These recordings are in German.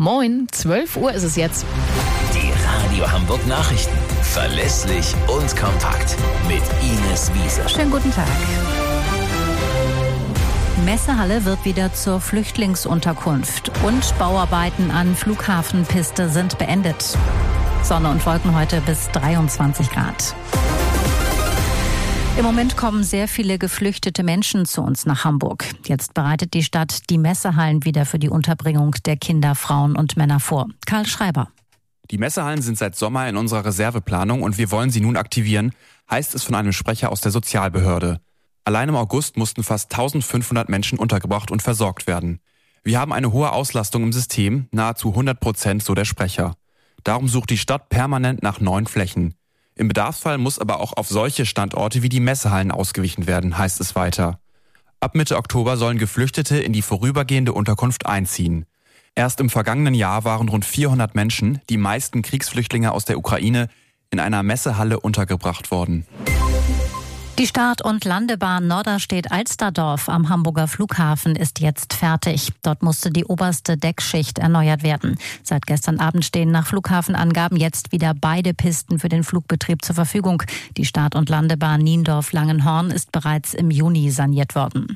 Moin, 12 Uhr ist es jetzt. Die Radio Hamburg Nachrichten. Verlässlich und kompakt. Mit Ines Wiese. Schönen guten Tag. Messehalle wird wieder zur Flüchtlingsunterkunft und Bauarbeiten an Flughafenpiste sind beendet. Sonne und Wolken heute bis 23 Grad. Im Moment kommen sehr viele geflüchtete Menschen zu uns nach Hamburg. Jetzt bereitet die Stadt die Messehallen wieder für die Unterbringung der Kinder, Frauen und Männer vor. Karl Schreiber. Die Messehallen sind seit Sommer in unserer Reserveplanung und wir wollen sie nun aktivieren, heißt es von einem Sprecher aus der Sozialbehörde. Allein im August mussten fast 1500 Menschen untergebracht und versorgt werden. Wir haben eine hohe Auslastung im System, nahezu 100%, so der Sprecher. Darum sucht die Stadt permanent nach neuen Flächen. Im Bedarfsfall muss aber auch auf solche Standorte wie die Messehallen ausgewichen werden, heißt es weiter. Ab Mitte Oktober sollen Geflüchtete in die vorübergehende Unterkunft einziehen. Erst im vergangenen Jahr waren rund 400 Menschen, die meisten Kriegsflüchtlinge aus der Ukraine, in einer Messehalle untergebracht worden. Die Start- und Landebahn Norderstedt-Alsterdorf am Hamburger Flughafen ist jetzt fertig. Dort musste die oberste Deckschicht erneuert werden. Seit gestern Abend stehen nach Flughafenangaben jetzt wieder beide Pisten für den Flugbetrieb zur Verfügung. Die Start- und Landebahn Niendorf-Langenhorn ist bereits im Juni saniert worden.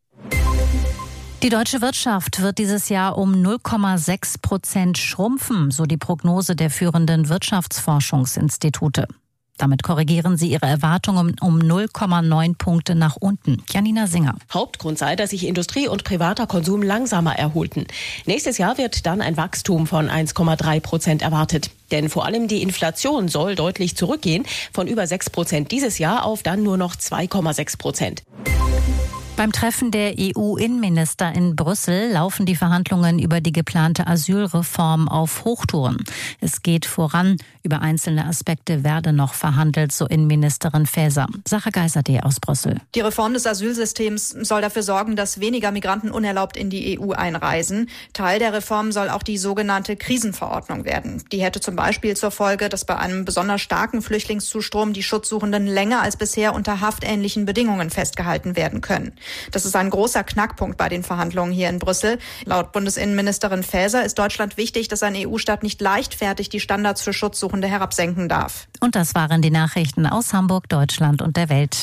Die deutsche Wirtschaft wird dieses Jahr um 0,6% schrumpfen, so die Prognose der führenden Wirtschaftsforschungsinstitute. Damit korrigieren sie ihre Erwartungen um 0,9 Punkte nach unten. Janina Singer. Hauptgrund sei, dass sich Industrie und privater Konsum langsamer erholten. Nächstes Jahr wird dann ein Wachstum von 1,3% erwartet. Denn vor allem die Inflation soll deutlich zurückgehen, von über 6% dieses Jahr auf dann nur noch 2,6%. Beim Treffen der EU-Innenminister in Brüssel laufen die Verhandlungen über die geplante Asylreform auf Hochtouren. Es geht voran. Über einzelne Aspekte werde noch verhandelt, so Innenministerin Faeser. Sacha Geiserde aus Brüssel. Die Reform des Asylsystems soll dafür sorgen, dass weniger Migranten unerlaubt in die EU einreisen. Teil der Reform soll auch die sogenannte Krisenverordnung werden. Die hätte zum Beispiel zur Folge, dass bei einem besonders starken Flüchtlingszustrom die Schutzsuchenden länger als bisher unter haftähnlichen Bedingungen festgehalten werden können. Das ist ein großer Knackpunkt bei den Verhandlungen hier in Brüssel. Laut Bundesinnenministerin Faeser ist Deutschland wichtig, dass ein EU-Staat nicht leichtfertig die Standards für Schutzsuchende herabsenken darf. Und das waren die Nachrichten aus Hamburg, Deutschland und der Welt.